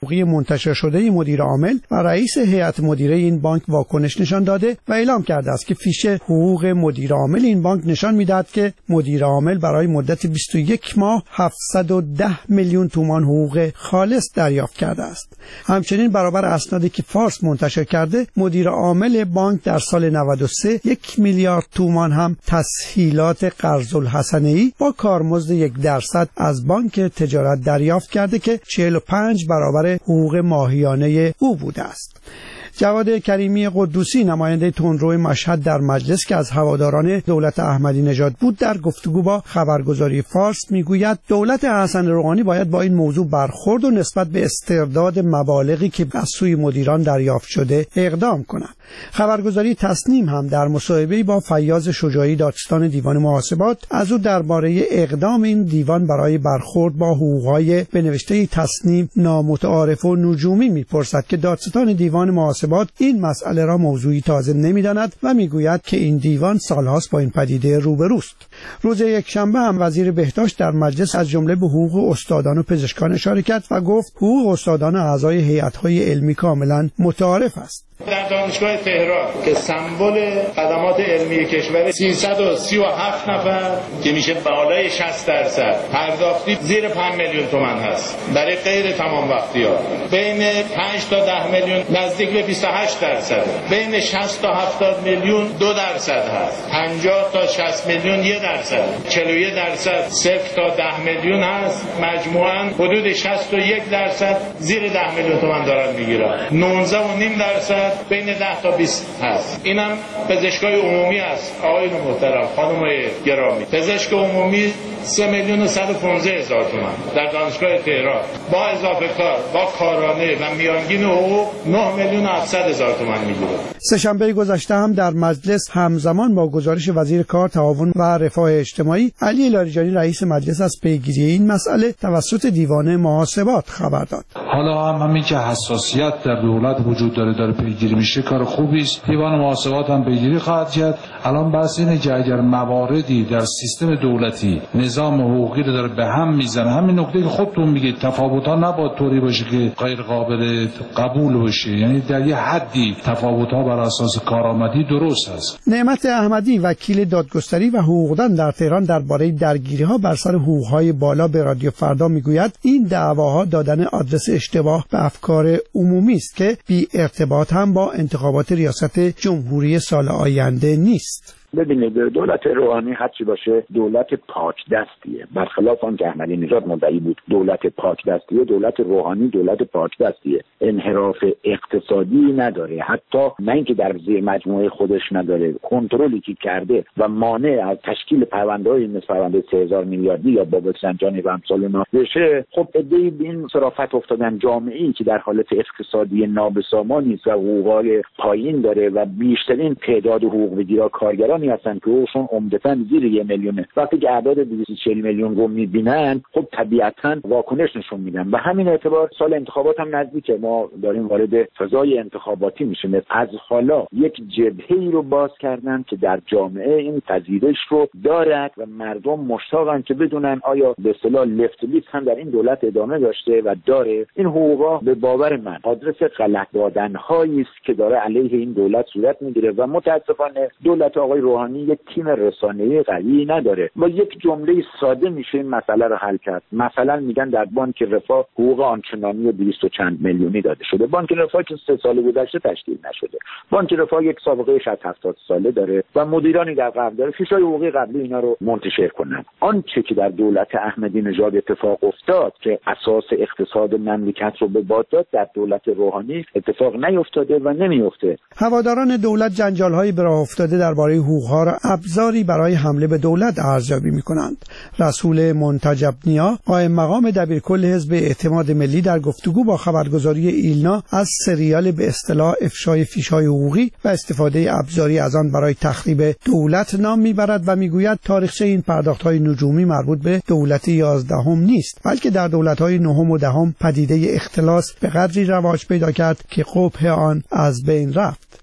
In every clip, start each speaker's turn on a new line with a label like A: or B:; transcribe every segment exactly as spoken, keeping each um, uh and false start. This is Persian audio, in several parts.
A: حقوقی منتشر شده مدیر عامل و رئیس هیئت مدیره این بانک واکنش نشان داده و اعلام کرده است که فیش حقوق مدیر عامل این بانک نشان می‌دهد که مدیر عامل برای مدت بیست و یک ماه هفتصد و ده میلیون تومان حقوق خالص دریافت کرده است. همچنین برابر اسنادی که فارس منتشر کرده، مدیر عامل بانک در سال نود و سه یک میلیارد تومان هم تسهیلات قرض الحسنه‌ای با کارمزد یک درصد از بانک تجارت دریافت کرده که چهل و پنج برابر حقوق ماهیانه او بوده است. جواد کریمی قدوسی نماینده تندرو مشهد در مجلس که از هواداران دولت احمدی نژاد بود در گفتگو با خبرگزاری فارس میگوید دولت حسن روحانی باید با این موضوع برخورد و نسبت به استرداد مبالغی که از سوی مدیران دریافت شده اقدام کند. خبرگزاری تصنیم هم در مصاحبه‌ای با فیاض شجاعی دادستان دیوان محاسبات از او درباره اقدام این دیوان برای برخورد با حقوق‌های به نوشته تصنیم نامتعارف و نجومی میپرسد که دادستان دیوان محاسبات این مسئله را موضوعی تازه نمی‌داند و میگوید که این دیوان سالهاست با این پدیده روبروست. روز یکشنبه هم وزیر بهداشت در مجلس از جمله به حقوق استادان و پزشکان اشاره کرد و گفت حقوق استادان اعضای هیئت‌های علمی کاملا متعارف است.
B: در دانشگاه تهران که سمبل خدمات علمی کشور سیصد و سی و هفت نفر که میشه بالای شصت درصد پرداختی زیر پنج میلیون تومان هست برای غیر تمام وقتی‌ها، بین پنج تا ده میلیون نزدیک به بیست و هشت درصد، بین شصت تا هفتاد میلیون دو درصد هست، پنجاه تا شصت میلیون یک درصد، چهل و یک درصد صفر تا ده میلیون هست، مجموعاً حدود شصت و یک درصد زیر ده میلیون تومان دارن میگیرن، نوزده و نیم درصد بین ده تا بیست هست. اینم پزشکای عمومی است. آقایون محترم، خانم‌های گرامی، پزشک عمومی سه میلیون و صد و پانزده هزار تومان در دانشگاه تهران با اضافه کار با کارانه و میانگین حقوق نه میلیون و هفتصد هزار تومان میگیره.
A: سه‌شنبه گذشته هم در مجلس همزمان با گزارش وزیر کار، تعاون و رفاه اجتماعی علی لاریجانی رئیس مجلس از پیگیری این مسئله توسط دیوان محاسبات خبر داد.
C: حالا هم همین که حساسیت در دولت وجود داره داره پیگیری میشه، کار خوبی است. دیوان محاسبات هم پیگیری خواهد کرد. الان بحث اینه که اگر مواردی در سیستم دولتی نظام حقوقی رو داره به هم میزنه، همین نکته که خودتون میگید تفاوت‌ها نباید طوری باشه که غیر قابل قبول باشه، یعنی در یه حدی تفاوت‌ها بر اساس کارآمدی درست است.
A: نعمت احمدی وکیل دادگستری و حقوقدان در تهران درباره درگیری‌ها بر سر حقوق‌های بالا به رادیو فردا میگوید این دعواها دادن آدرس اشتباه به افکار عمومی است که بی ارتباط هم با انتخابات ریاست جمهوری سال آینده نیست.
D: ببینید دولت روحانی هرچی باشه دولت پاک دستیه، برخلاف آن که احمدی نژاد مدعی بود دولت پاک دستیه. دولت روحانی دولت پاک دستیه، انحراف اقتصادی نداره، حتی نه اینکه در زیر مجموعه خودش نداره، کنترلی که کرده و مانع از تشکیل پرونده‌های مثل پرونده سه هزار میلیاردی یا بابک سنجانی و امثال اینا بشه. خب عده‌ای به این صرافت افتادن، جامعه‌ای که در حالت اقتصادی نابسامانی است و حقوق‌های پایین داره و بیشترین تعداد حقوق بگیرا کارگران هستن که اوشون عمدتاً زیر یک میلیونه. وقتی که اعداد دویست و چهل میلیون رو میبینن خب طبیعتاً واکنش نشون میدن. به همین اعتبار سال انتخابات هم نزدیکه، ما داریم وارد فضای انتخاباتی میشیم. از حالا یک جبهه‌ای رو باز کردن که در جامعه این پذیرش رو دارد و مردم مشتاقن که بدونن آیا به اصطلاح لفت لیست هم در این دولت ادامه داشته و داره. این حقوقا به باور من آدرس غلط دادن‌هایی است که داره علیه این دولت صورت میگیره و متاسفانه دولت آقای روحانی یک تیم رسانه‌ای قوی نداره. با یک جمله ساده میشه این مسئله رو حل کرد. مثلا میگن در بانک رفاه حقوق آنچنانی دویست و چند میلیونی داده شده. بانک رفاه که سه سال گذشته تشکیل نشده. بانک رفاه یک سابقه شصت هفتاد ساله داره و مدیرانی در قبل داره فیشای حقوقی قبلی اینا رو منتشر کنن. آنچه که در دولت احمدی نژاد اتفاق افتاد که اساس اقتصاد مملکت رو به باد داد، در دولت روحانی اتفاق نیفتاده و نمیفته.
A: هواداران دولت جنجال‌های به راه افتاده درباره حقوق‌ها را ابزاری برای حمله به دولت ارزیابی می‌کنند. رسول منتجب نیا، قائم مقام دبیرکل حزب اعتماد ملی، در گفتگو با خبرگزاری ایلنا از سریال به اصطلاح افشای فیش‌های حقوقی و استفاده ابزاری از آن برای تخریب دولت نام میبرد و میگوید تاریخچه این پرداخت‌های نجومی مربوط به دولت یازدهم نیست، بلکه در دولت‌های نهم و دهم پدیده اختلاس به قدری رواج پیدا کرد که قبح آن از بین رفت.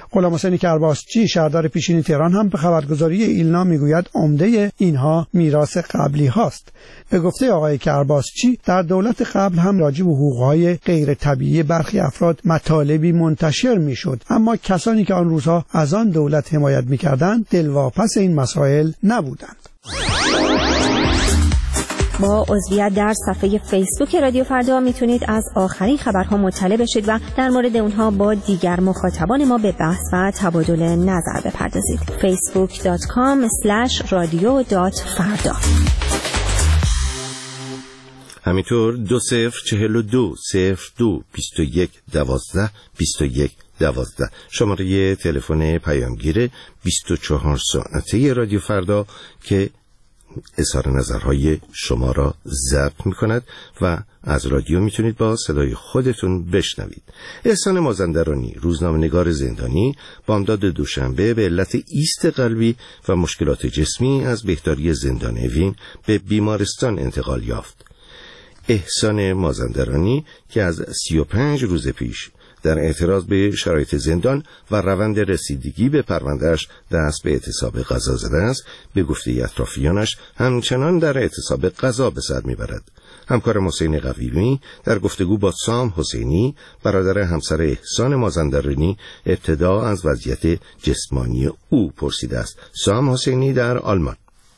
A: غلام حسین کرباسچی شهردار پیشین تهران هم به خبرگزاری ایلنا میگوید عمده اینها میراث قبلی هاست. به گفته آقای کرباسچی در دولت قبل هم راجع به حقوق‌های غیر طبیعی برخی افراد مطالبی منتشر میشد، اما کسانی که آن روزها از آن دولت حمایت میکردند دلواپس این مسائل نبودند.
E: با عضویت در صفحه فیسبوک رادیو فردا میتونید از آخرین خبرها مطلع بشید و در مورد اونها با دیگر مخاطبان ما به بحث و تبادل نظر بپردازید. فیسبوک دات کام اسلش رادیو دات فردا.
F: همینطور دو صفر چهل و دو صفر دو بیست و یک دوازده بیست و یک دوازده شماره تلفن پیامگیر بیست و چهار ساعته رادیو فردا که اظهار نظرهای شما را ضبط می کند و از رادیو می تونید با صدای خودتون بشنوید. احسان مازندرانی، روزنامه‌نگار زندانی، بامداد دوشنبه به علت ایست قلبی و مشکلات جسمی از بهداری زندان اوین به بیمارستان انتقال یافت. احسان مازندرانی که از سی و پنج روز پیش در اعتراض به شرایط زندان و روند رسیدگی به پروندهش دست به اعتصاب غذا زده است، به گفته اطرافیانش همچنان در اعتصاب غذا به سر میبرد. همکارم حسین قویمی در گفتگو با سام حسینی، برادر همسر احسان مازندرانی، ابتدا از وضعیت جسمانی او پرسیده است. سام حسینی در آلمان: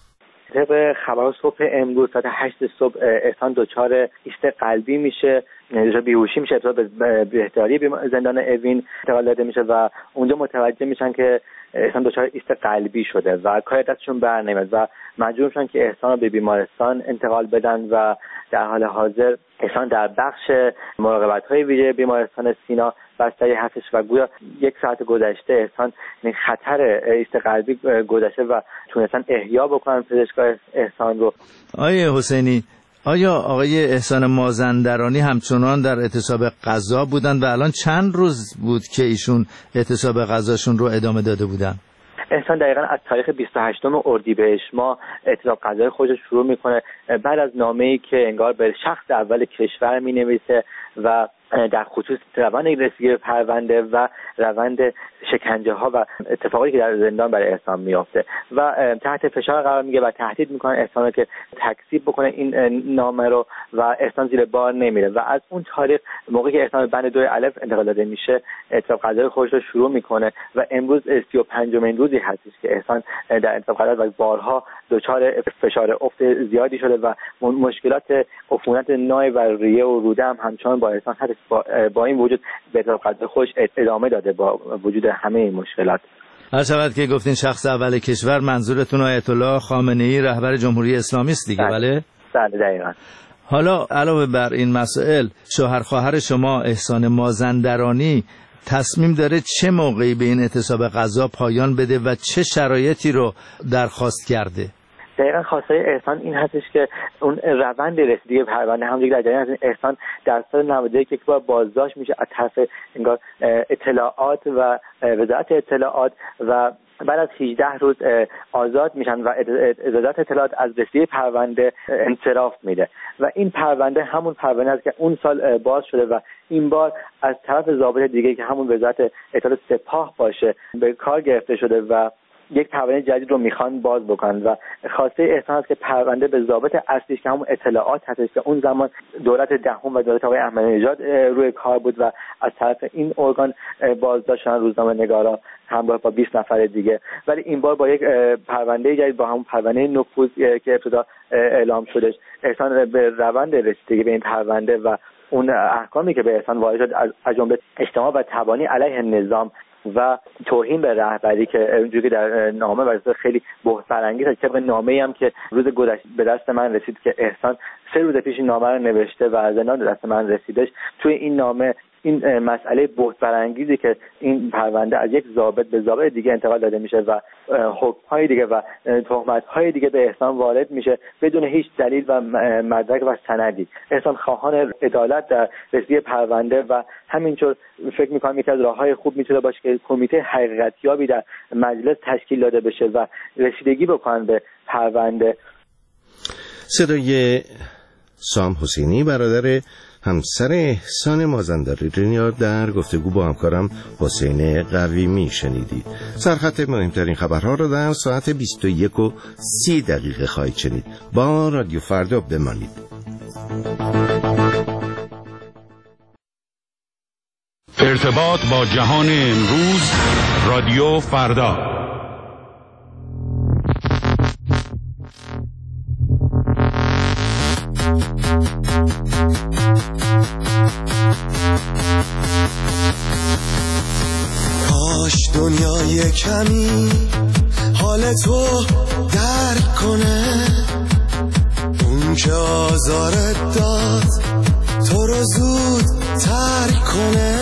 G: طبق خبر صبح امروز ساعت هشت صبح احسان دچار ایست قلبی میشه، یعنی بیهوشی میشه، ابتدا به بهداری زندان اوین انتقال داده میشه و اونجا متوجه میشن که احسان دچار ایست قلبی شده و کار دستشون بر نمیاد و مجبور میشن که احسان رو به بیمارستان انتقال بدن و در حال حاضر احسان در بخش مراقبت‌های ویژه بیمارستان سینا بستری هستش و گویا یک ساعت گذشته احسان خطر ایست قلبی گذشته و تونستن احیا بکنن پزشکان احسان رو.
H: آیه حسینی، آیا آقای احسان مازندرانی همچنان در اعتصاب غذا بودند و الان چند روز بود که ایشون اعتصاب غذاشون رو ادامه داده بودن؟
G: احسان دقیقاً از تاریخ بیست و هشتم اردیبهشت ماه اعتصاب غذای خودش شروع میکنه بعد از نامه‌ای که انگار به شخص اول کشور مینویسه و در خصوص روند رسیدگی به پرونده و روند شکنجه ها و اتفاقی که در زندان برای احسان میافته و تحت فشار قرار میگه و تهدید میکنه احسان رو که تکذیب بکنه این نامه رو و احسان زیر بار نمیره و از اون تاریخ موقعی که احسان بند دو الف انتقال داده میشه اعتصاب غذای خودش رو شروع میکنه و امروز سی و پنجمین روزی هستش که احسان در اعتصاب غذا و بارها دچار فشار افت زیادی شده و مشکلات عفونت نای و ریه و روده هم همچنان با احسان هست. با, با این وجود به اعتصاب غذای خودش ادامه داده با وجود همه این مشکلات.
H: هر شود که گفتین شخص اول کشور، منظورتون آیت الله خامنه‌ای رهبر جمهوری اسلامی است دیگه؟ بله
G: بله دقیقاً.
H: حالا علاوه بر این مسائل، شوهر خواهر شما احسان مازندرانی تصمیم داره چه موقعی به این اعتصاب غذا پایان بده و چه شرایطی رو درخواست کرده؟
G: دقیقاً خواسته احسان این هستش که اون روند رسیدگی پرونده همونجوری در جریان هست. احسان در سال نود و یک یک بار بازداشت میشه از طرف انگار اطلاعات و وزارت اطلاعات و بعد از هجده روز آزاد میشن و وزارت اطلاعات از رسیدگی پرونده انصراف میده و این پرونده همون پرونده است که اون سال باز شده و این بار از طرف ضابط دیگه که همون وزارت اطلاعات سپاه باشه به کار گرفته شده و یک پرونده جدید رو میخوان باز بکنن و خواسته احسان است که پرونده به ضابط اصلیش که همون اطلاعات هستش که اون زمان دولت دهم و دولت آقای احمدی نژاد روی کار بود و از طرف این ارگان بازداشت شدن روزنامه‌نگارا همراه با بیست نفر دیگه، ولی این بار با یک پرونده جدید با همون پرونده نفوذ که ابتدا اعلام شدش احسان به روند رسیدگی به این پرونده و اون احکامی که به احسان وارد شد از جمله اجتماع و تبانی علیه نظام و توهین به رهبری که اونجوری که در نامه واسه خیلی بحث برانگیز است. طبق نامه‌ای هم که روز گذشته به دست من رسید که احسان سه روز پیش این نامه رو نوشته و زندان به دست من رسیدش، توی این نامه این مسئله بحث برانگیزی که این پرونده از یک ضابط به ضابط دیگه انتقال داده میشه و حکم‌های دیگه و تهمت‌های دیگه به احسان وارد میشه بدون هیچ دلیل و مدرک و سندی. احسان خواهان عدالت در رسیدگی پرونده و همینطور فکر می‌کنم یکی از راه‌های خوب میتونه باشه که کمیته حقیقتیابی در مجلس تشکیل داده بشه و رسیدگی بکنن به پرونده.
F: صدای سام حسینی، برادر همسر احسان مازندرانی را در گفتگو با همکارم حسین قویمی شنیدید. سرخط مهمترین خبرها را در ساعت بیست و یک و سی دقیقه خواهید شنید. با رادیو فردا بمانید.
I: ارتباط با جهان امروز، رادیو فردا.
J: کاش دنیای کمی حال تو درک کنه، اون که آزارت داد تو رو زود ترک کنه.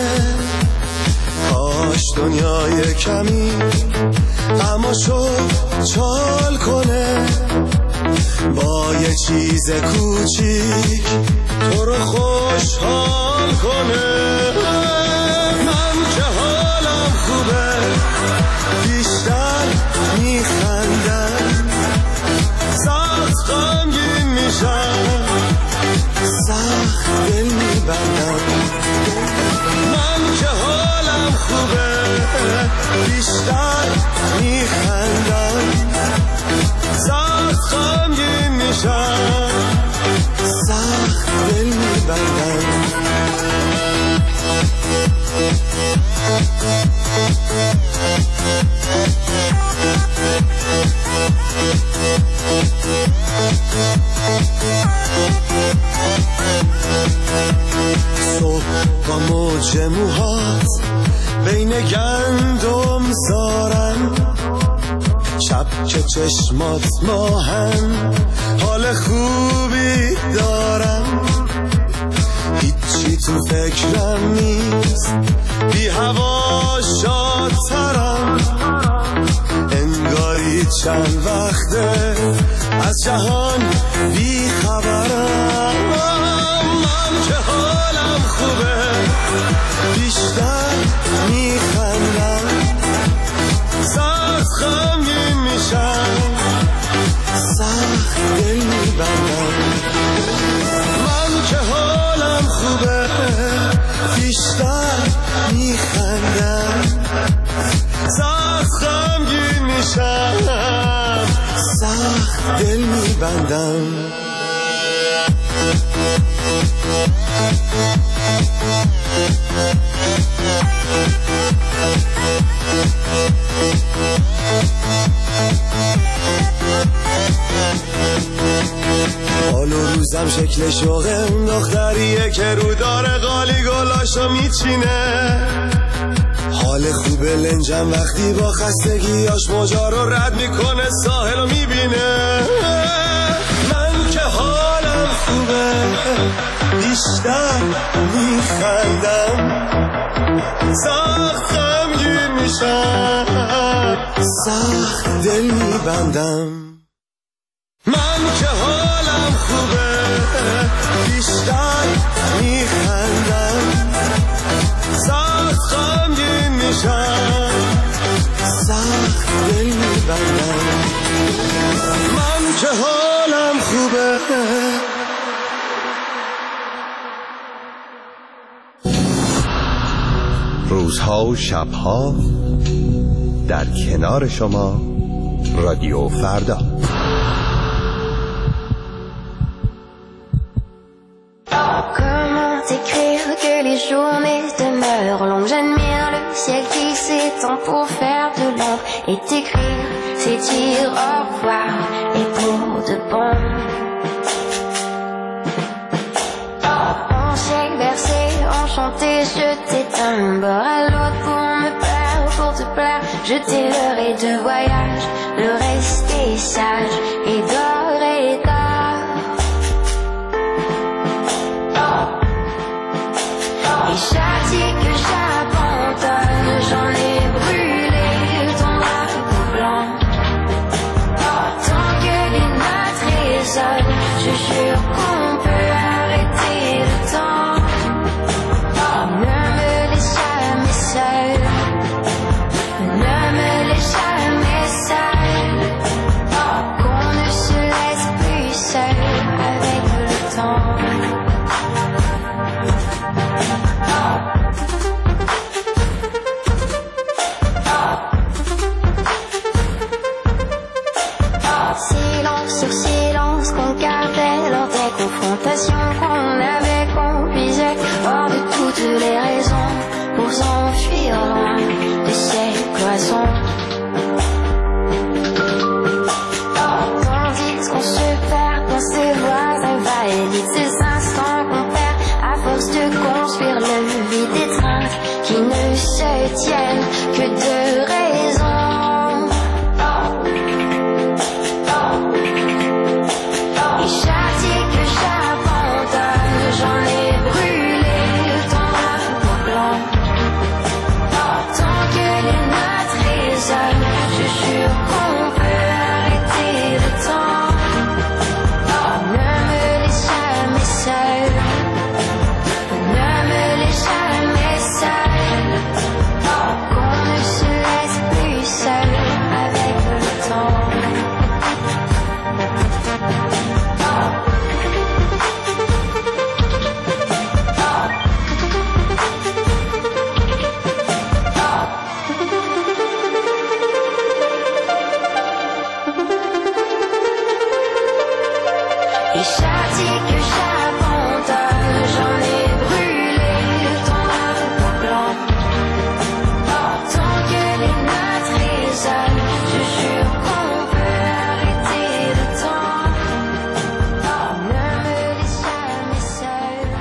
J: کاش دنیای کمی غماشو چال کنه، با یه چیز کوچیک تو رو خوشحال کنه. من که حالم خوبه بیشتر میخندم، سخت غمگین میشم، سخت دل میبندم. من که حالم خوبه بیشتر میخندم، سخت غمگین میشم، سخت دل میبندم. صبح با موج موهات بین گندم زارم، شب که چشمات ماهن حال خوبی دارم. هیچی تو فکرم نیست، بی هوا شادترم، انگاری چند وقته از جهان بی خبرم. من که حالم خوبه بیشتر میخندم، سخت غمگین میشم، سخت دل میبندم. من که حالم خوبه بیشتر میخندم، سخت غمگین میشم، سخت دل میبندم. حال و روزم شکل شوقه، اون دختریه که رو داره قالی گلاشو میچینه. حال خوبه لنجم وقتی با خستگیاش موجا رو رد میکنه، ساحل رو میبینه. من که حالم خوبه بیشتر میخندم، سخت غمگین میشم، سخت دل میبندم. من که حالم خوبه بیشتر میخندم، سخت غمگین میشم، سخت دل میبندم. من که حالم خوبه.
K: روزها و شبها در کنار شما، رادیو فردا.
L: Comment écrire que les journées demeurent longues? J'admire le ciel qui s'étend pour faire de l'ombre et t'écrire ces dire au revoir et pour de bon. On s'est bercé, enchanté, je t'éteins d'un bord à l'autre pour me perdre, pour te plaire. Je t'aimerai de voyage, de rester sage et d'or et d'or. Et chaque tic que j'abandonne, j'en ai brûlé ton drapeau blanc. Tant que les notes résonnent, je jure qu'on peut arrêter le temps. Ne me laisse jamais seule, ne me laisse jamais seule, qu'on ne se laisse plus seul avec le temps. retiennent que deux raisons. Et chaque tic que j'abandonne, j'en ai brûlé le temps blanc. Tant que les notes résonnent, je jure qu'on peut arrêter le temps. Ne me laisse jamais seule, ne me laisse jamais seule, qu'on ne se laisse plus seul avec le temps. Et chaque tic que j'abandonne, j'en ai brûlé le temps blanc. Tant que les notes résonnent, je jure qu'on peut arrêter le temps. Ne me laisse jamais seule.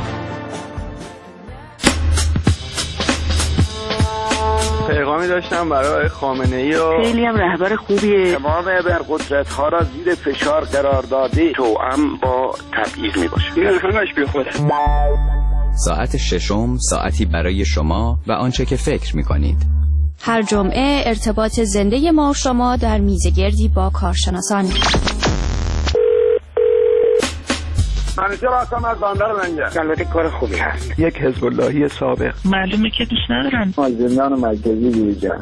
M: پیغامی داشتم برای خامنه ای و
N: خیلی هم رهبر خوبیه.
M: تمام ابرقدرت ها را زیر فشار قرار داده توأم با تبعیض می باشه. این همش بی خوده.
O: ساعت ششم ساعتی برای شما و آنچه که فکر می کنید.
P: هر جمعه ارتباط زنده ما و شما در میزگردی با کارشناسان.
M: همیشه راستم از بندر لنگه. البته کار خوبی هست. یک حزب اللهی سابق.
N: معلومه که دوست ندارم.
D: زندان مرکزی دیجا.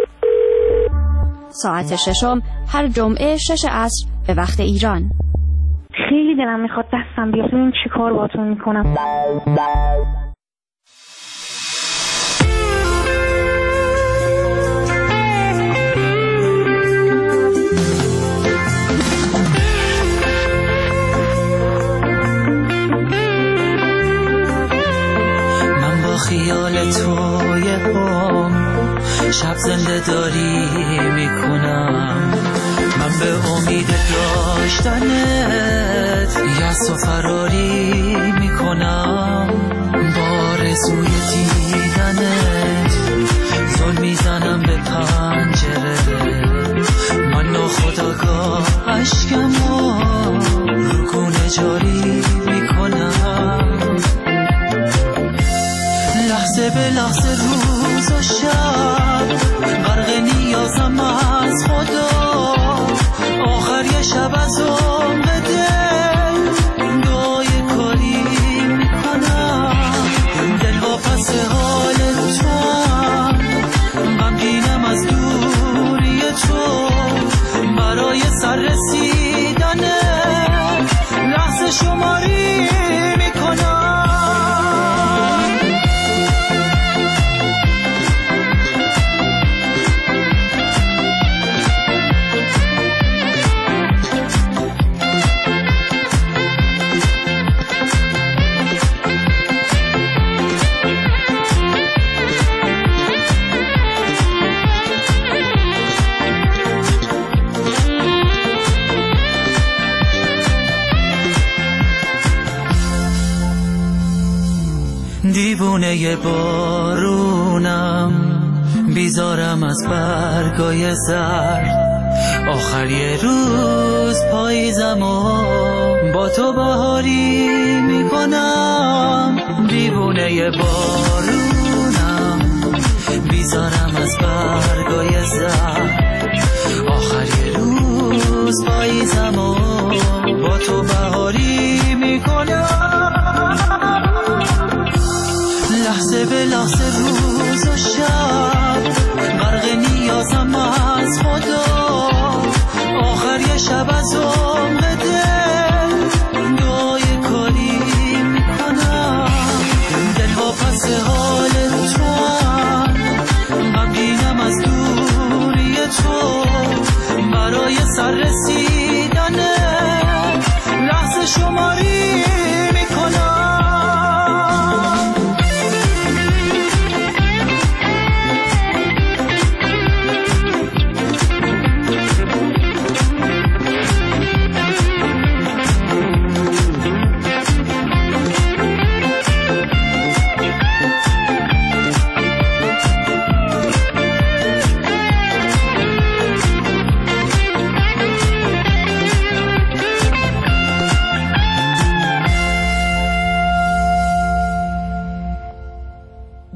P: ساعت ششم هر جمعه شش عصر به وقت ایران.
N: خیلی دلم میخواد دستم بیاد ببین چی کار باتون میکنم.
Q: خیال توی هم شب زنده داری میکنم، من به امید داشتنت یأس و فراری میکنم، با آرزوی دیدنت زل میزنم به پنجره، من ناخودآگاه اشکمو رو گونه جاری میکنم، لحظه به لحظه روز و شب غرق نیازم از خدا، آخر یه شب از عمر دل دعای کاری میکنم، دل واپس حال تو غمگینم از دوری تو، برای سر رسیدن لحظه شماری میکنم. دیوونه بارونم بیزارم از برگای زرد، آخر یه روز پاییزم و با تو بهاری میکنم، دیوونه بارونم بیزارم از برگای زرد، آخر یه روز پاییزم و با تو بهاری میکنم، لحظه به لحظه روز و شب غرق نیازم از خدا، آخر یه شب از عمر دل دعای کاری میکنم، دل واپس حال تو غمگینم از دوری تو، برای سر رسیدن لحظه شماری میکنم.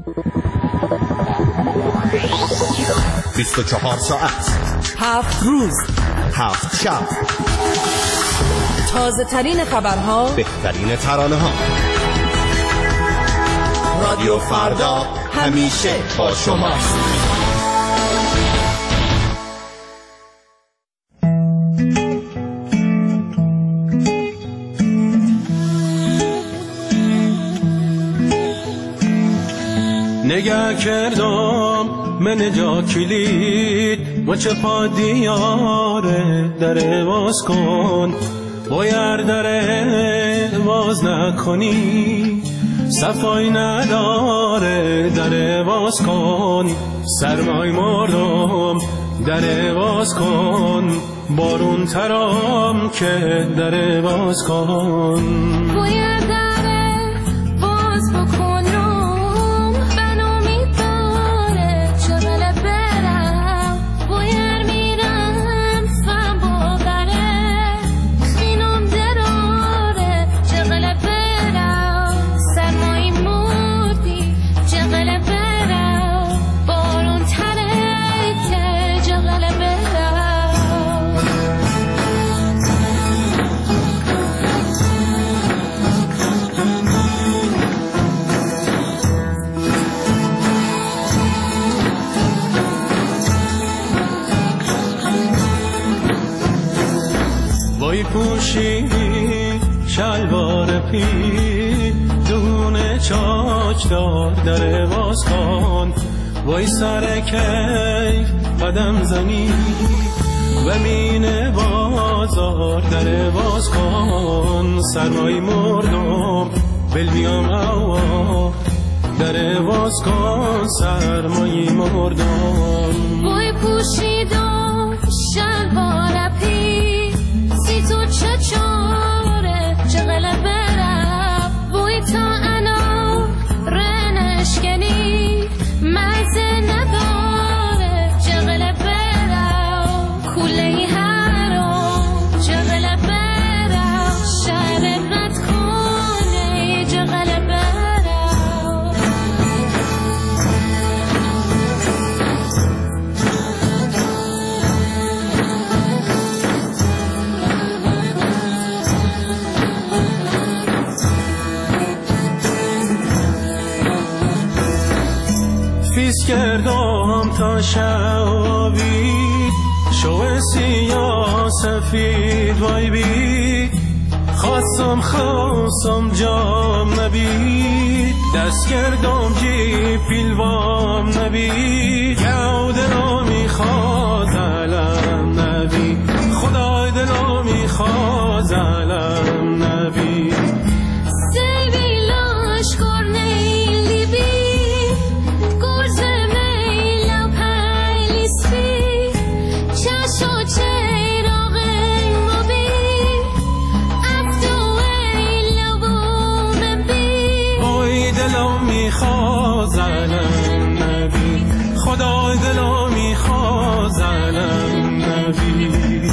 K: بیست و چهار ساعت،
R: هفت روز،
K: هفت شب،
R: تازه ترین خبرها،
K: بهترین ترانه ها. رادیو فردا همیشه با شماست.
S: نگه کردم من جا کلید و چه پا دیاره در باز کن باید در باز نکنی صفای نداره در باز کن سرمای مردم در باز کن بارون ترام که در باز کن
L: باید در باز بکن
S: پوشیدی شلوار پی دونه چاک دار در باز کن وای سر کیف قدم زنی و مین بازار در باز کن سرمای مردم بل بیام اوا در باز کن سرمای مردم
L: وای پوشیدم شلوار پی تو چه چاره چه غلبه رفت بوی تا انا رنشکنی مزه نداره چه غلبه رفت کوله هرام چه غلبه رفت شهر رد کنه چه غلبه
S: فیس کردم تا شبی شو سیاه سفید وای بی خواستم خواستم جام نبی دست کردم جی پیلوام نبی یو دلو میخواد علم نبی خدای دلو میخواد علم نبی خدای دلو میخواد علم نبی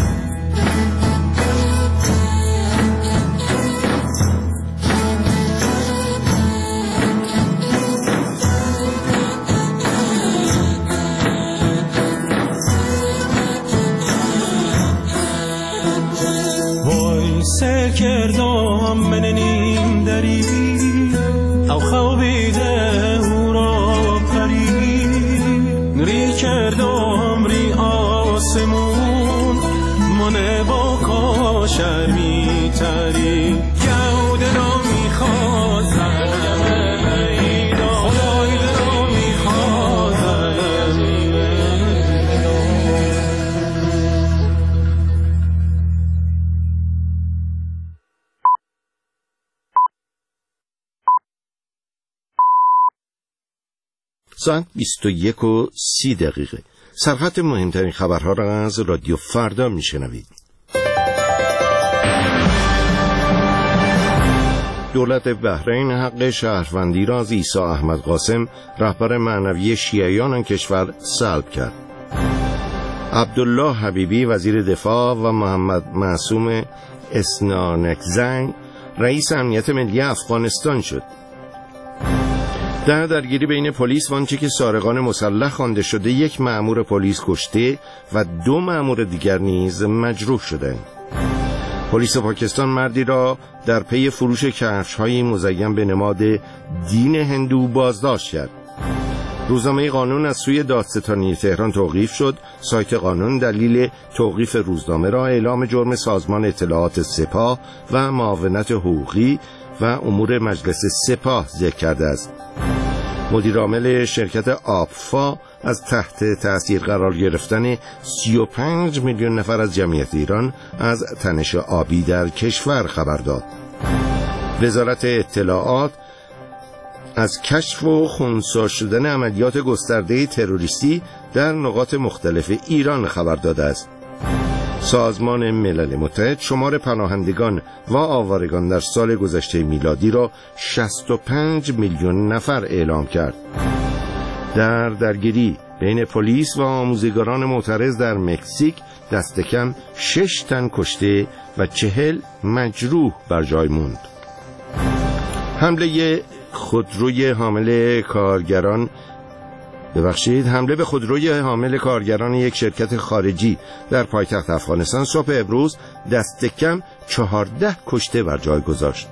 S: وای سر کردم من نیم دری او خوابیده او را پری ری کردم ری آسمون من با کاشر می تری گو دلو میخواد علم نیدا خدای دلو میخواد علم
F: ساعت بیست و یک و سی دقیقه. سرخط مهمترین خبرها را از رادیو فردا میشنوید. دولت بحرین حق شهروندی را از عیسی احمد قاسم رهبر معنوی شیعیان آن کشور سلب کرد. عبدالله حبیبی وزیر دفاع و محمد معصوم اسنانکزنگ رئیس امنیت ملی افغانستان شد. در درگیری بین پلیس و آنچه که سارقان مسلح خوانده شده، یک مأمور پلیس کشته و دو مأمور دیگر نیز مجروح شدند. پلیس پاکستان مردی را در پی فروش کفش‌های مزین به نماد دین هندو بازداشت کرد. روزنامه قانون از سوی دادستانی تهران توقیف شد. سایت قانون دلیل توقیف روزنامه را اعلام جرم سازمان اطلاعات سپاه و معاونت حقوقی و امور مجلس سپاه ذکر کرده است. مدیر عامل شرکت آبفا از تحت تأثیر قرار گرفتن سی و پنج میلیون نفر از جمعیت ایران از تنش آبی در کشور خبر داد. وزارت اطلاعات از کشف و خنثی شدن عملیات گسترده تروریستی در نقاط مختلف ایران خبر داده است. سازمان ملل متحد شمار پناهندگان و آوارگان در سال گذشته میلادی را شصت و پنج میلیون نفر اعلام کرد. در درگیری بین پلیس و آموزگاران معترض در مکزیک دست کم شش تن کشته و چهل مجروح بر جای موند. حمله خودروی حامل کارگران ببخشید حمله به خودروی حامل کارگران یک شرکت خارجی در پایتخت افغانستان صبح امروز دست کم چهارده کشته بر جای گذاشت.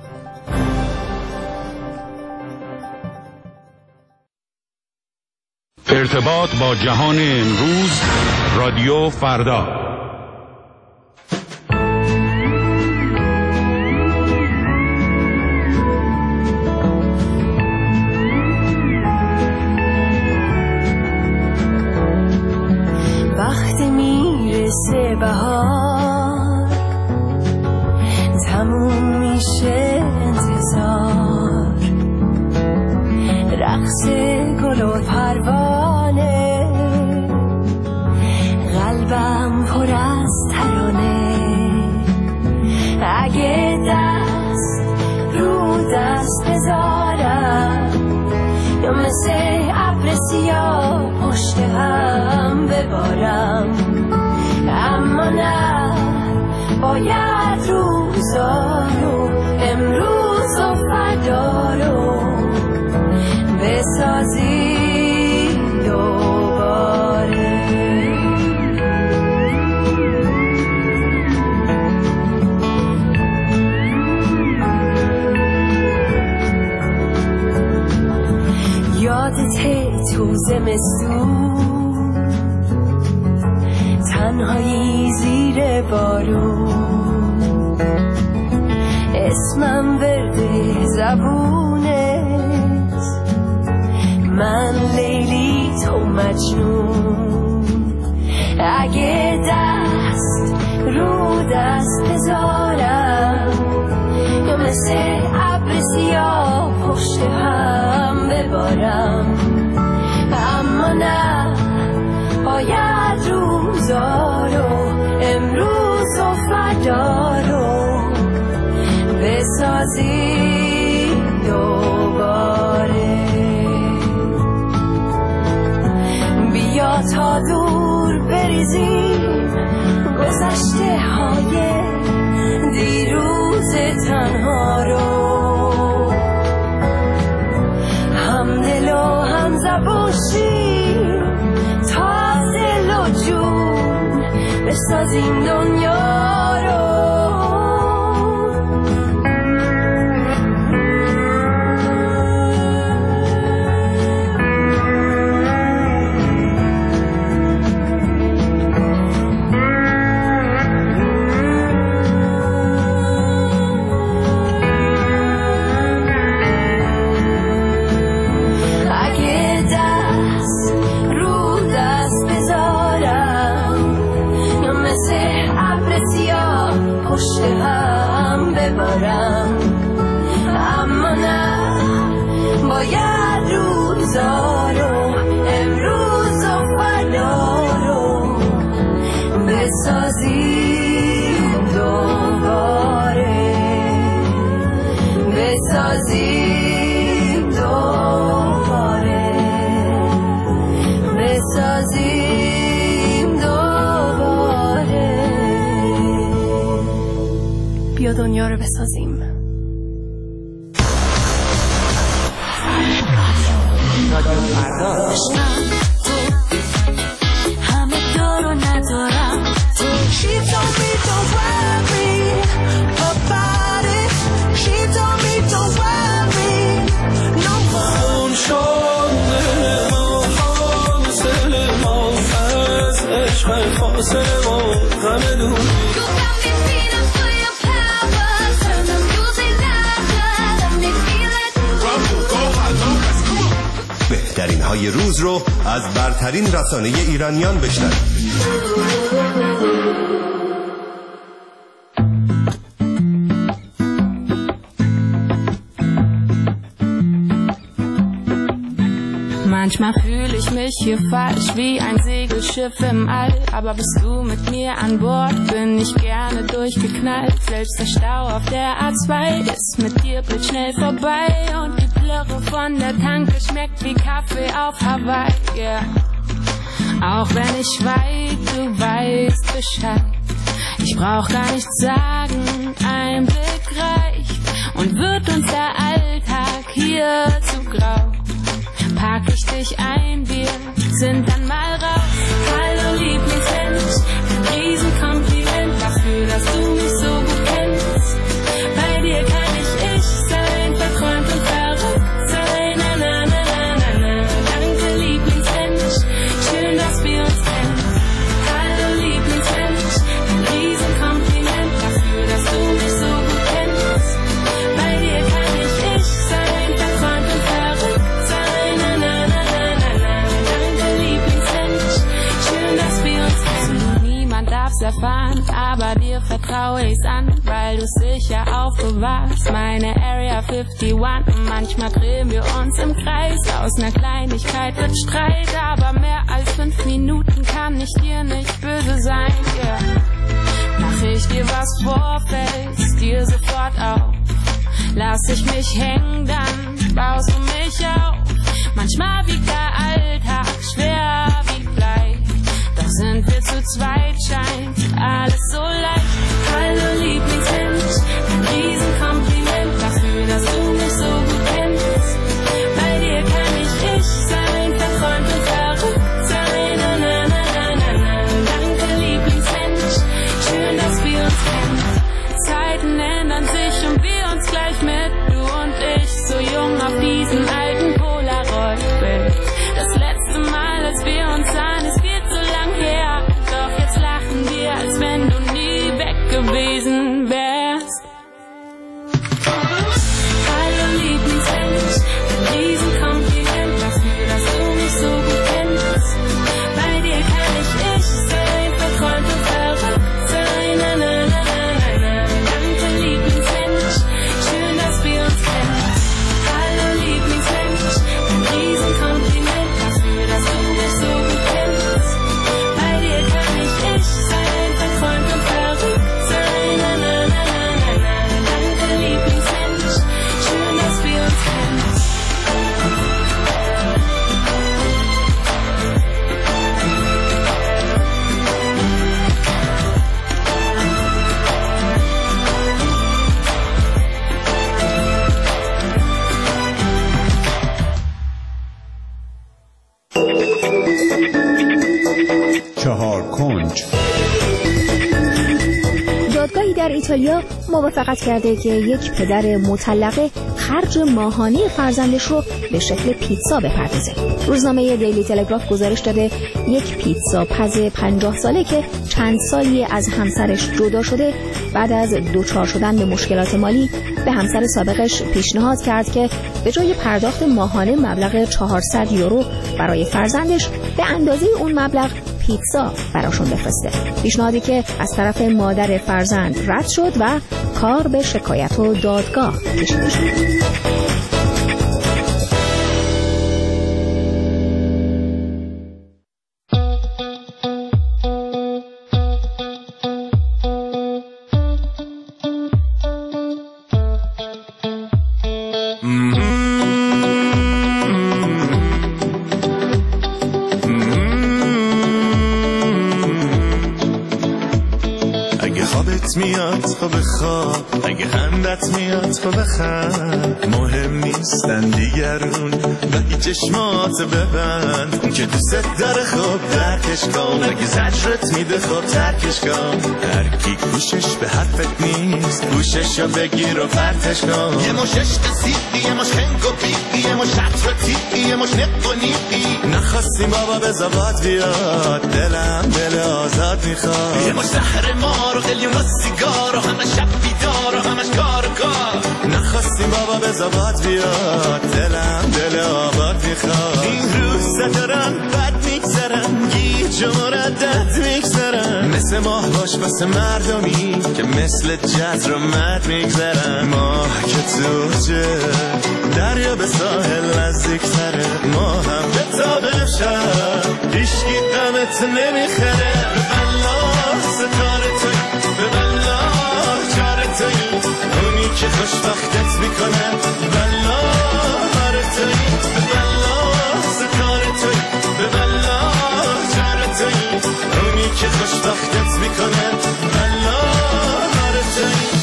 I: ارتباط با جهان امروز، رادیو فردا.
L: وقتی میرسه بهار، تموم میشه انتظار، رقص گل و پروانه، قلبم پر از ترانه. اگه دست رو دست بذارم یا مثل ابر سیاه پشت هم ببارم، اما نه، باید روزا رو امروز و فردا رو بسازی دوباره. یادته تو زمستون، تنهایی زیر بارون، اسمم ورده زبونت، من لیلی تو مجنون. اگه دست رو دست بذارم یا مثل ابر سیاه پشت هم ببارم، اما نه، باید روزا رو امروز و فردا رو بسازی دوباره. بیا تا دور بریزیم گذشته های دیروز تنها رو، هم دل و هم زبون شیم تا دل و جون بسازیم دنیا رو. اما نه، باید روزا رو امروز و فردا رو بسازیم دوباره، بسازیم دوباره، بسازیم دوباره. بیا دنیا رو بسازیم. ندارم همه دارو ندارم She told me don't worry about it She told me don't worry no more اون شده ما حاصل ما از عشق فاصل ما غم دونی
K: بهترین های روز رو از برترین رسانه ایرانیان بشنوید.
T: Manchmal fühle ich mich hier falsch wie ein Segelschiff im All. Aber bist du mit mir an Bord, bin ich gerne durchgeknallt. Selbst der Stau auf der A zwei ist mit dir blitzschnell vorbei. Und die Plörre von der Tanke schmeckt wie Kaffee auf Hawaii, yeah. Auch wenn ich weit, du weißt Bescheid. Ich brauch gar nichts sagen, ein Blick reicht. Und wird uns der Alltag hier zu grau, pack ich dich ein, wir sind dann mal raus. Hallo Lieblingsmensch, ein Riesenkompliment dafür, dass du mich so gut kennst. Bei dir kann ich ich sein, verträumt und verrückt sein. Na, na, na, na, na, na. Danke Lieblingsmensch, schön, dass wir uns kennen. Hallo Lieblingsmensch, ein Riesenkompliment dafür, dass du mich so gut kennst. Bei dir kann ich ich sein, verträumt und verrückt sein. Erfahren, aber dir vertraue ich's an, weil du's sicher aufbewahrst. Meine Area einundfünfzig, manchmal drehen wir uns im Kreis. Aus ner Kleinigkeit wird Streit, aber mehr als fünf Minuten kann ich dir nicht böse sein, yeah. Mach ich dir was vor, fällst dir sofort auf. Lass ich mich hängen, dann baust du mich auf. Manchmal wiegt der Alltag schwer wie Blei, doch sind wir zu zweit, scheint alles so leicht. Hallo Lieblingsmensch, ein Riesenkompliment dafür, dass du mich so gut kennst. Bei dir kann ich ich sein, verträumt und verrückt sein. Na, na, na, na, na, na. Danke Lieblingsmensch, schön, dass wir uns kennen. Zeiten ändern sich und wir uns gleich mit, du und ich, so jung auf diesem alten Polaroid-Bild. Das letzte Mal, als wir uns sahen, ist viel zu lang her. Doch jetzt lachen wir, als wenn du nie weg gewesen wärst. Hallo Lieblingsmensch, ein Riesenkompliment dafür, dass du mich so gut kennst. Bei dir kann ich ich sein, verträumt und verrückt sein. Na, na, na, na, na, na. Danke Lieblingsmensch, schön, dass wir uns kennen. Hallo Lieblingsmensch, ein Riesenkompliment dafür, dass du mich so gut kennst. Bei dir kann ich ich sein, verträumt und verrückt sein. Na, na, na, na, na, na. Danke Lieblingsmensch, schön, dass wir uns kennen.
I: چهار کنج.
E: دادگاهی در ایتالیا موافقت کرده که یک پدر مطلقه خرج ماهانه فرزندش رو به شکل پیتزا بپردازه. روزنامه دیلی تلگراف گزارش داده یک پیتزا پز پنجاه ساله که چند سالی از همسرش جدا شده، بعد از دوچار شدن به مشکلات مالی به همسر سابقش پیشنهاد کرد که به جای پرداخت ماهانه مبلغ چهارصد یورو برای فرزندش به اندازه اون مبلغ پیتزا براشون بفرسته. پیشنهادی که از طرف مادر فرزند رد شد و کار به شکایت و دادگاه کشیده شد.
U: خوابت میاد خب بخواب، اگه خندت میاد خب بخند. مهم نیستن دیگرون ولی چشمات ببند. اون که دوست داره خب درکش کن، اگه زجرت میده خب ترکش کن. هر کی گوشش به حرفت نیست گوششو بگیر و پرتش کن. یه مش عشق سیقی، یه مش خنگ و بیقی، یه مش شط و تیقی، یه مش نق و نیقی. نخواستیم بابا به زباد بیاد، دلم دل آزاد میخواد. یه مش زهر مار و قلیون و سیگار و همه شب بیدار و همش کار و کار. نخواستیم بابا به زباد بیاد، دلم دل آباد میخواد. این روزا دارن بد میگذرن، گیج و مردد میگذرن. مثل ماه باش واسه مردمی که مثل جزر و مد میگذرن. ماه که توجه دریا به ساحل نزدیک تره، ما هم به تابه شد ایشکی دمت نمیخره. به بلا ستاره توی، به بلا چاره توی، اونی که خوشبختت میکنه. بلا هاره توی، به بلا ستاره توی، به بلا چاره توی، اونی که خوشبختت میکنه. بلا هاره توی.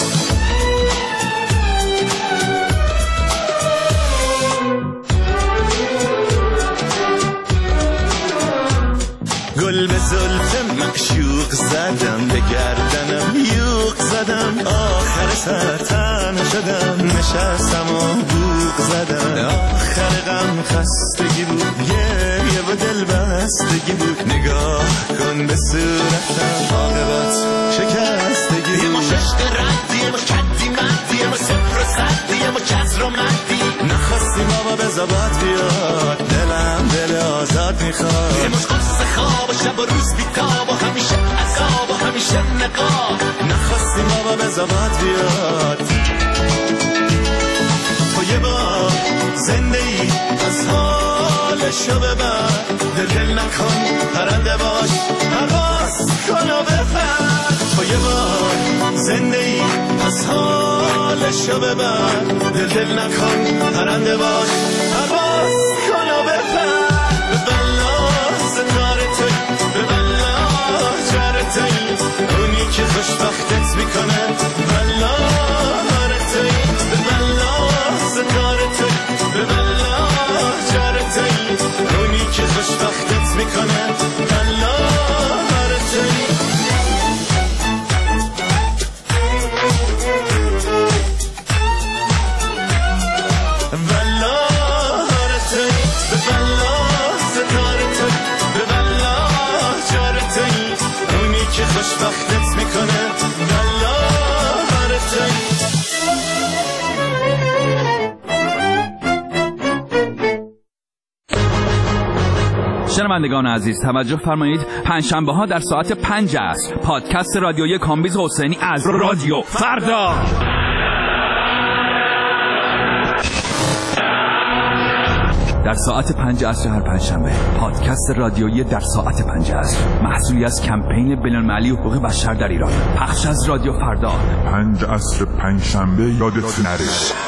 U: گل به زلف معشوق زدم، به گردنم یوق زدم. آخر سر تنها شدم، نشستم و بوق زدم. آخر غم خستگی بود، گریه و دل بستگی بود. نگاه کن به صورتم، عاقبت شکستگی. یه مش عشق ردی، یه مش کدی مدی، یه مش صفر و صدی، یه مش جزر و مدی. نخواستیم بابا به زباد بیاد، دلم دل آزاد میخواد. یه مش قصه خواب و شب و روز بیتاب و همیشه عذاب و همیشه نقاب. نخواستیم بابا به زباد بیاد. تو یه بار زنده ای از حالشو ببر، دل دل نکن پرنده باش، پرواز کن و بپر. تو یه بار زنده ای از حالشو ببر، دل دل نکن پرنده باش، پرواز کن و بپر. به بلا ستاره توی، به بلا چاره توی، اونی که خوشبختت میکنه. بلا هاره توی، به بلا ستاره توی، به بلا چاره توی، اونی که خوشبختت میکنه. بلا هاره توی. که خوشبختت میکنه. بلا هاره توی.
V: شنوندگان عزیز توجه فرمایید، پنجشنبه ها در ساعت پنج است پادکست رادیویی کامبیز حسینی از رادیو فردا. در ساعت پنج عصر هر پنجشنبه پادکست رادیویی در ساعت پنج عصر، محصولی از کمپین بین‌المللی حقوق بشر در ایران، پخش از رادیو فردا.
W: پنج عصر پنجشنبه یادت نره.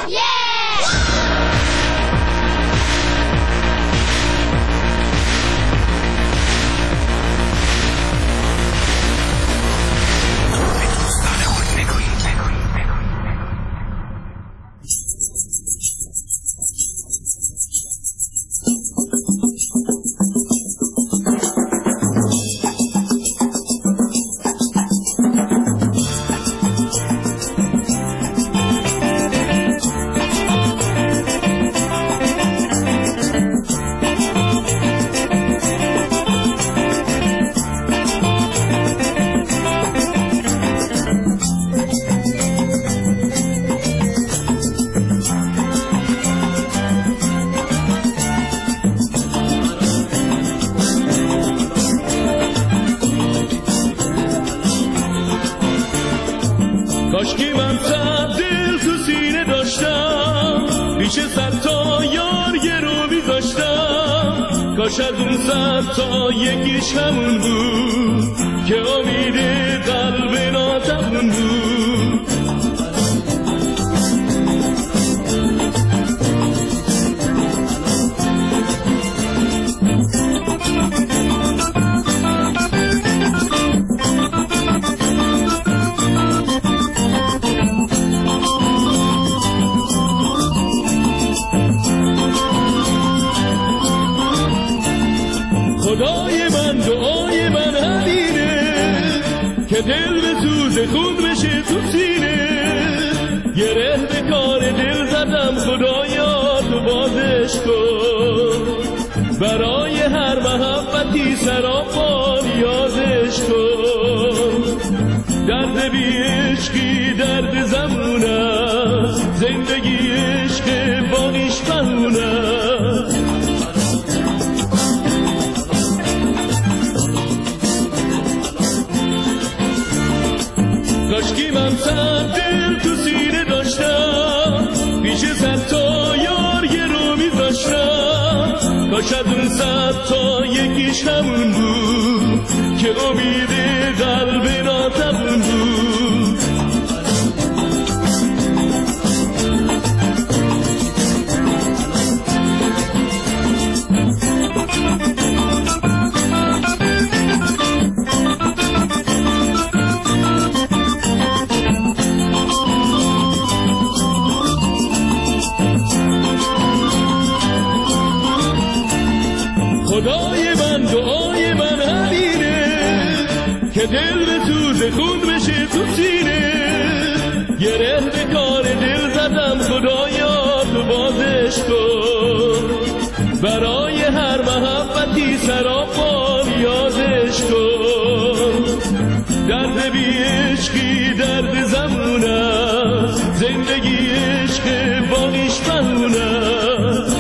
S: کاش از اون صد تا یکیش همون بود که امید قلب ناتمون بود. خدای من دعای من همینه که دل به سوز خون بشه تو سینه. گره به کار دل زدم خدایا تو بازش کن، برای هر محبتی سراپا نیازش کن. درد بی عشقی درد زمون است، زندگی عشق باقیش بهون است. کاشکی من صد دل تو سینه داشتم، پیش صد تا یار یه رو میذاشتم. کاش از اون صد تا یکیش همون بود که امید قلب ناتمون بود. خدای من دعای من همینه که دل به سوز خون بشه تو سینه. گره به کار دل زدم خدایا تو بازش کن، برای هر محبتی سراپا نیازش کن. درد بی عشقی درد زمون است، زندگی عشق باقیش بهون است.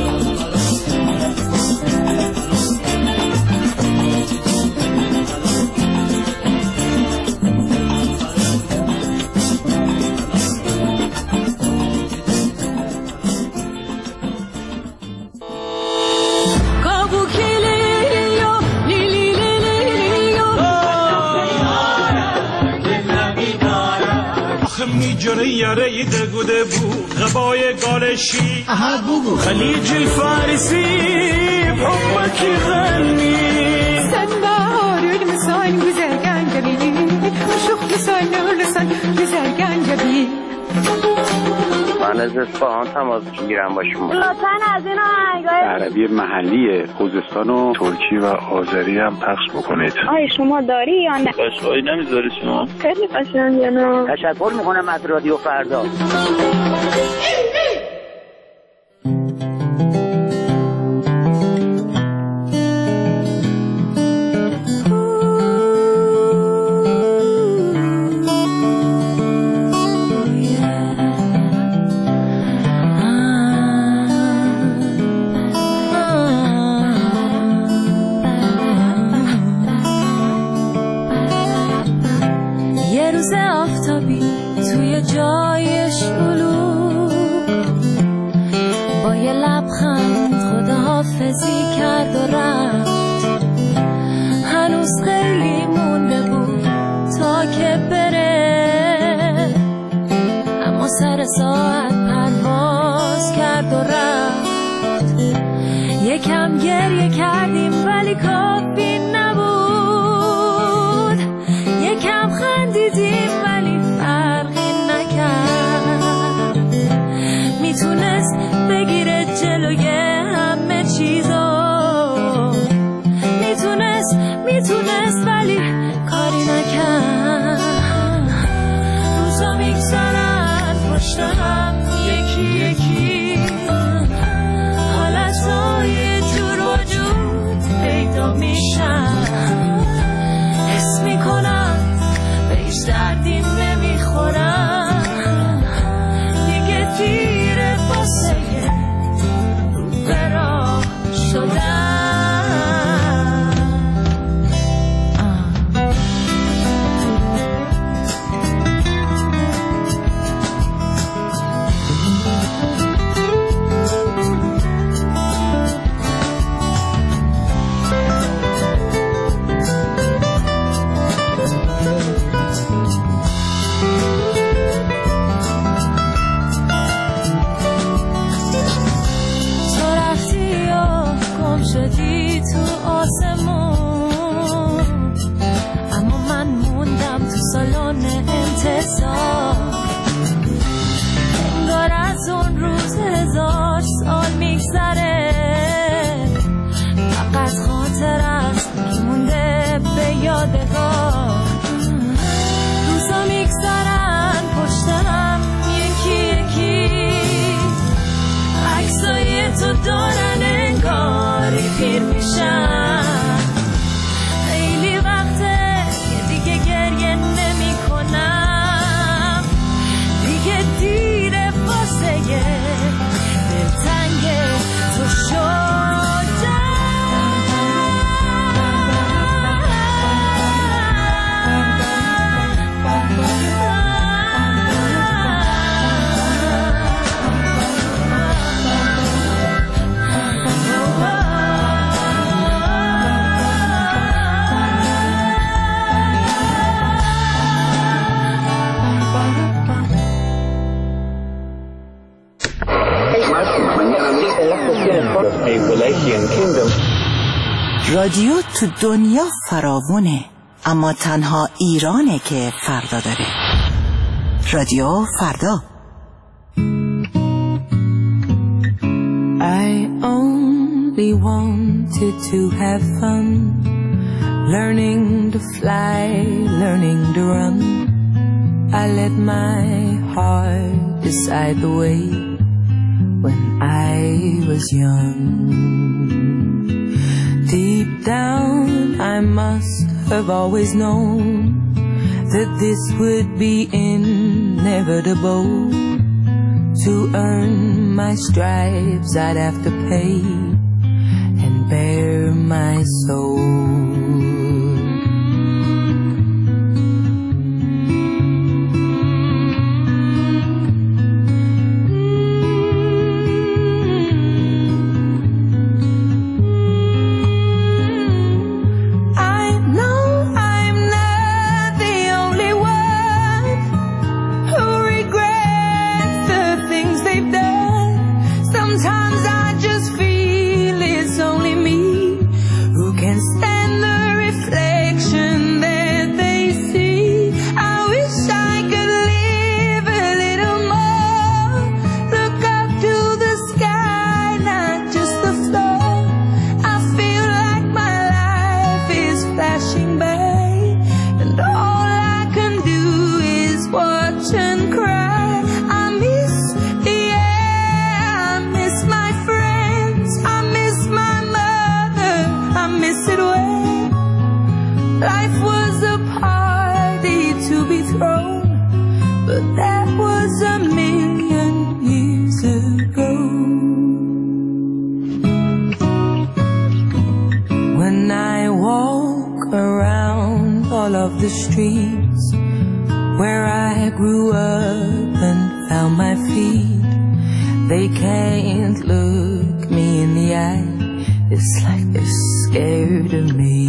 A: میجره یاره دگوده بو غبای گالشی خلیج الفارسی بحبك غني
B: سنبا عيون مسان güzel جميل وشوق مسان لسان güzel جميل.
C: من از اصفهان تماس میگیرم با شما.
B: لطفاً از این آهنگای
M: عربی محلی خوزستان و ترکی و آذری هم پخش بکنید.
N: آیا شما داری یا نه؟
M: قشقایی نمیذاری شما؟
N: خیلی قشنگه. نه
C: تشکر میکنم از رادیو فردا.
G: رادیو تو دنیا فراوونه، اما تنها ایرانه که فردا داره. رادیو فردا.
H: I only wanted to have fun, learning to fly, learning to run. I let my heart decide the way when I was young. Deep down I must have always known that this would be inevitable. To earn my stripes I'd have to pay and bare my soul. The streets where I grew up and found my feet, they can't look me in the eye. It's like they're scared of me.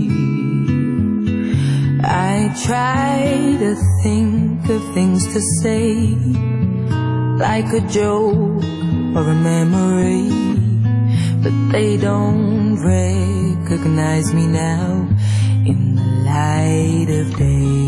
H: I try to think of things to say, like a joke or a memory, but they don't recognize me now in the light of day.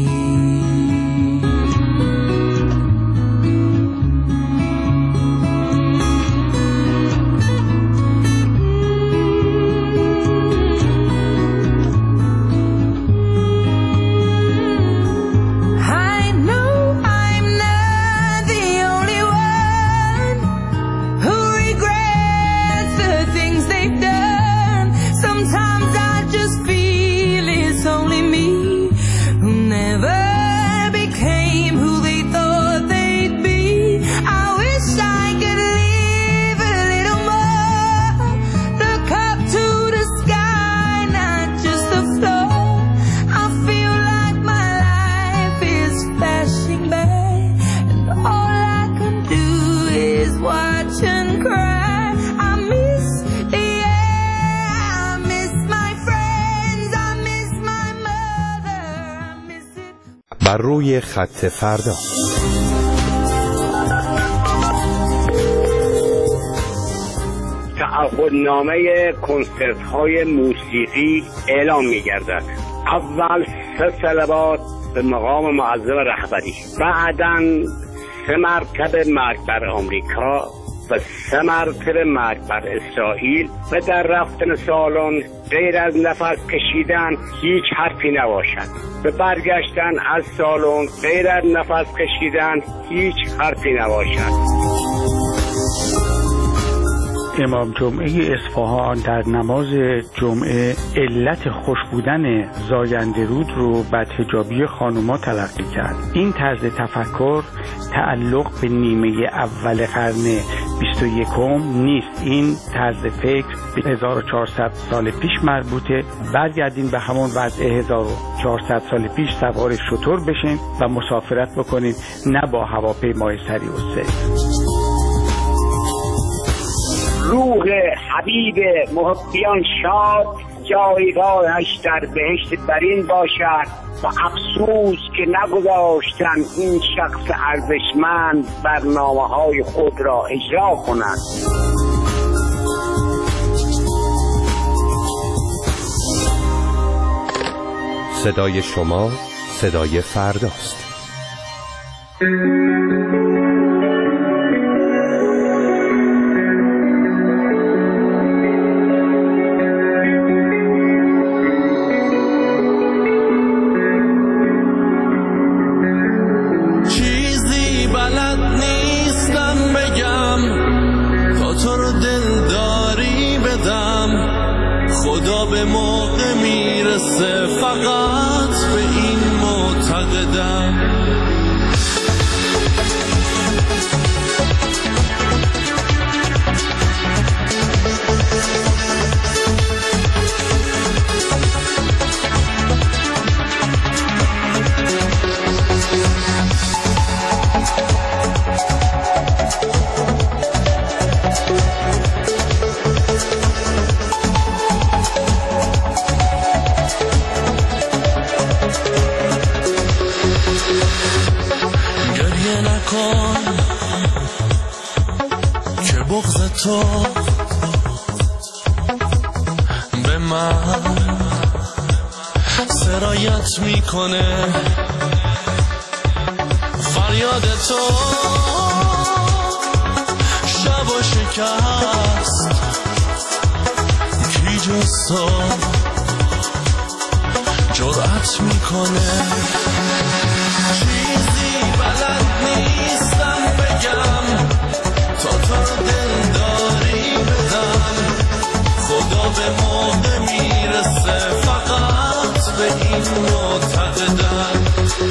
J: بر روی خط فردا.
M: تعهدنامه کنسرت های موسیقی اعلام می گردد. اول سه صلوات به مقام معظم رهبری، بعداً سه مرتبه مرگ بر آمریکا و سه مرتبه مرگ بر اسرائیل و در رفتن سالن غیر از نفس کشیدن هیچ حرفی نباشد. به برگشتن از سالن غیر از نفس کشیدن هیچ حرفی نباشد.
X: امام جمعه اصفهان در نماز جمعه علت خوش بودن زاینده رود رو بدحجابی خانوما تلقی کرد. این طرز تفکر تعلق به نیمه اول قرن بیست و یکم نیست. این طرز فکر به هزار و چهارصد سال پیش مربوطه. برگردین به همون وضع هزار و چهارصد سال پیش، سوار شتر بشین و مسافرت بکنین، نه با هواپیمای سریع السیر.
M: روح حبیب محبیان شاد، جایگاهش در بهشت برین باشد و افسوس که نگذاشتن این شخص ارزشمند برنامه‌های خود را اجرا کنند.
J: صدای شما صدای فرداست.
U: چیزی بلد نیستم بگم تا تو رو دلداری بدم، خدا به موقع میرسه فقط به این معتقدم. که بغض تو به من سرایت میکنه، فریاد تو شب و شکست، کی جز تو جرأت میکنه. چیزی بلد نیستم بگم تا تو رو دلداری بدم، خدا به موقع میرسه فقط به این معتقدم.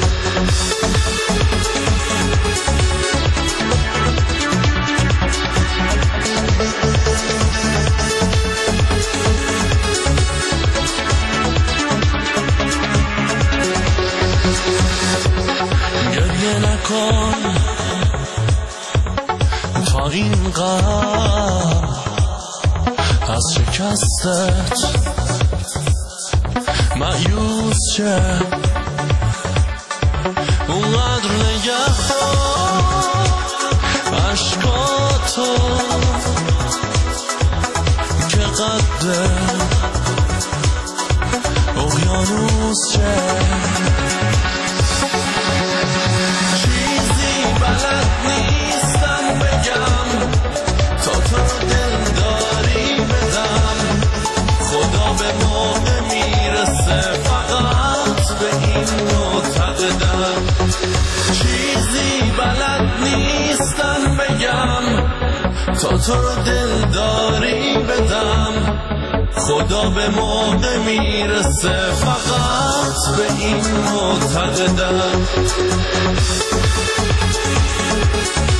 U: گریه نکن تا این قلب از شکستت مایوس شه، اونقدر نگه دار عشقاتو که قد اقیانوس شه. چیزی بلد نیستم بگم تا تو رو دلداری بدم، خدا به موقع میرسه فقط به این معتقدم. چیزی بلد نیستم بگم تا تو رو دلداری بدم، خدا به موقع میرسه فقط به این معتقدم.